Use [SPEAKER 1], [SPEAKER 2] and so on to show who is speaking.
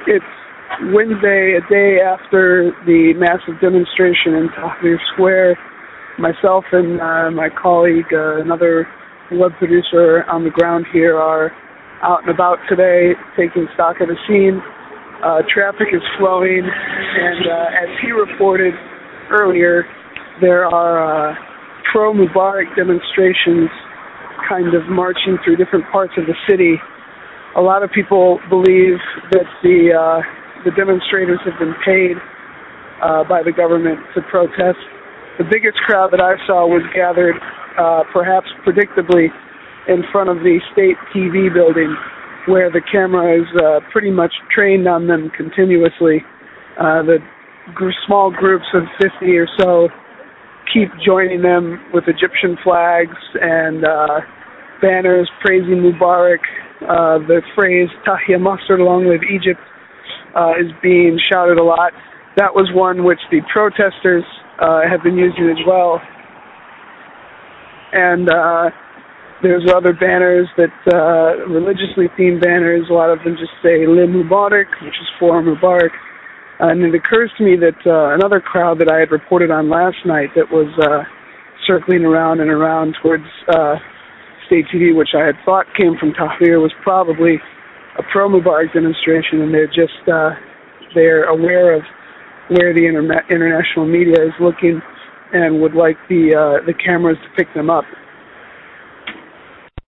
[SPEAKER 1] It's Wednesday, a day after the massive demonstration in Tahrir Square. Myself and my colleague, another web producer on the ground here, are out and about today, taking stock of the scene. Traffic is flowing, and as he reported earlier, there are pro-Mubarak demonstrations kind of marching through different parts of the city. A lot of people believe that the demonstrators have been paid by the government to protest. The biggest crowd that I saw was gathered, perhaps predictably, in front of the state TV building, where the camera is pretty much trained on them continuously. The small groups of 50 or so keep joining them with Egyptian flags and banners praising Mubarak. The phrase Tahya Masr, long live Egypt, is being shouted a lot. That was one which the protesters have been using as well. And there's other banners that, religiously themed banners, a lot of them just say Le Mubarak, which is for Mubarak. And it occurs to me that another crowd that I had reported on last night that was circling around and around towards state TV, which I had thought came from Tahrir, was probably a pro-Mubarak demonstration, and they're aware of where the international media is looking and would like the cameras to pick them up.